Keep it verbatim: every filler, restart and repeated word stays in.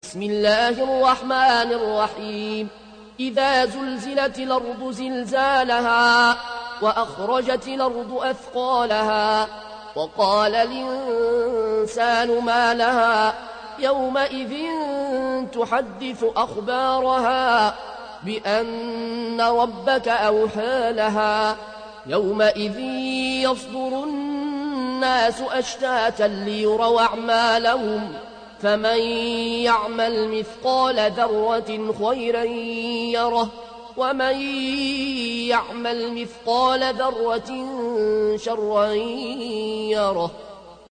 بسم الله الرحمن الرحيم إذا زلزلت الأرض زلزالها وأخرجت الأرض أثقالها وقال الإنسان ما لها يومئذ تحدث أخبارها بأن ربك أوحى لها يومئذ يصدر الناس أشتاتا ليروا أعمالهم فمن يعمل مثقال ذرة خيرا يره ومن يعمل مثقال ذرة شرا يره